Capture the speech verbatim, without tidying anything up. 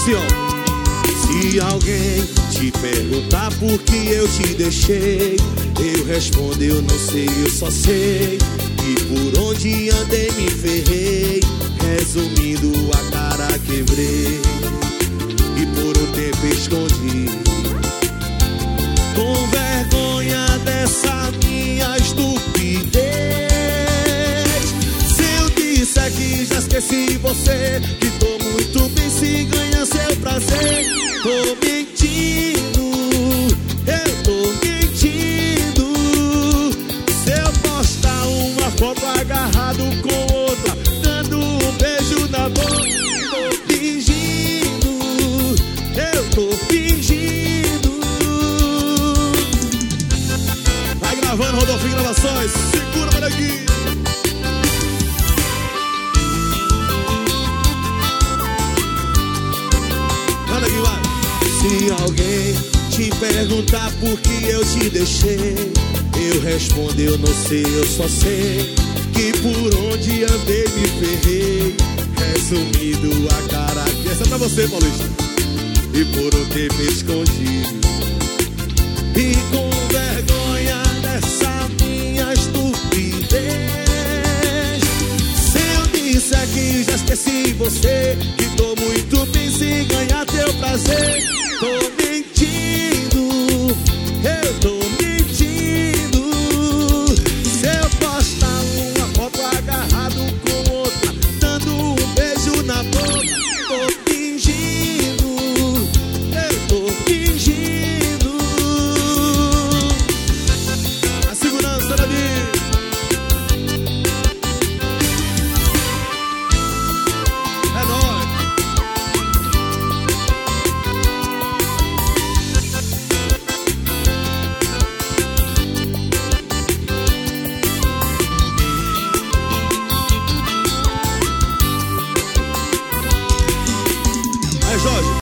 assim, ó. Se alguém te perguntar por que eu te deixei, eu respondo, eu não sei, eu só sei que por onde andei me ferrei. Resumindo, a cara quebrei e por um tempo escondi. Com vergonha dessa minha estupidez, se eu disser que já esqueci você, que tô muito bem se ganha seu prazer, tô mentindo, eu tô mentindo. Se eu postar uma foto agarrado com outra, dando um beijo na boca, tô fingindo, eu tô fingindo. Vai gravando, Rodolfinho Gravações, segura para aqui. Manda aqui, vai. Se alguém te perguntar por que eu te deixei, eu respondo, eu não sei, eu só sei que por onde andei me ferrei. Resumindo, a cara que essa é pra você, Paulista, e por um tempo escondi. E com vergonha dessa minha estupidez, se eu disser que já esqueci você, que tô muito bem se ganhar teu prazer, tô mentindo, eu tô